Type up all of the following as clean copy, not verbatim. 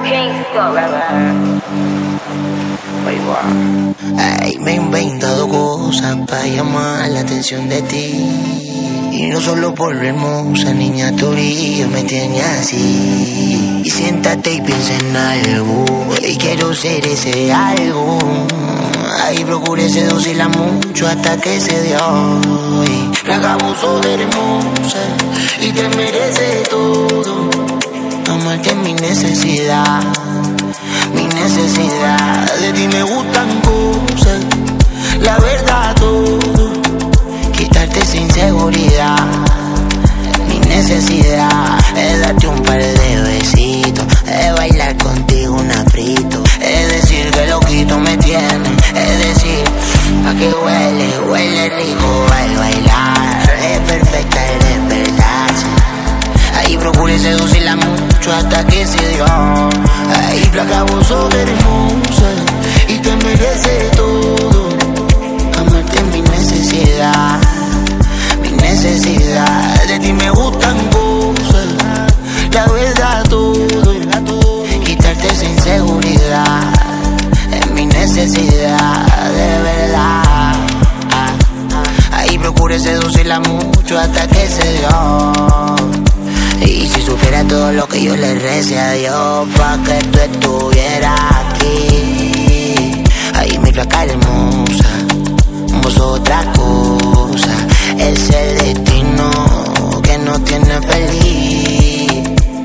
Ay, me he inventado cosas para llamar la atención de ti. Y no solo por lo hermosa, niña, tu brillo me tiene así. Y siéntate y piensa en algo, y quiero ser ese algo. Ay, procuré seducirla mucho hasta que se dio. Y flaca, vos sos hermosa y te mereces todo. Amarte es mi necesidad, mi necesidad. De ti me gustan cosas, la verdad todo. Quitarte esa inseguridad, mi necesidad. Es darte un par de besitos, es bailar contigo un afrito. Es decir que loquito me tiene, es decir, a que huele, huele rico al bailar. Es perfecta el despertarse. Ahí procuré seducirla mucho hasta que se dio. Ahí flaca, vos sos hermosa y te mereces todo. Amarte es mi necesidad, mi necesidad. De ti me gustan cosas, la verdad todo. Quitarte esa inseguridad es mi necesidad, de verdad. Ahí procuré seducirla mucho hasta que se dio. Y si supiera todo lo que yo le recé a Dios pa' que tú estuvieras aquí. Ay, mi flaca hermosa, vos sos otra cosa. Es el destino que nos tiene feliz.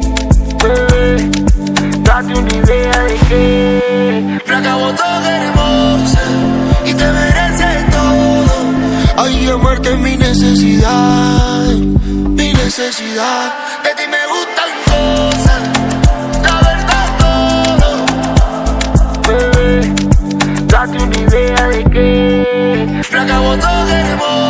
Date una idea de que flaca, vos sos hermosa y te mereces todo. Ay, amarte es mi necesidad, mi necesidad. De ti me gustan cosas, la verdad todo. Date una idea de que flaca, vos sos hermosa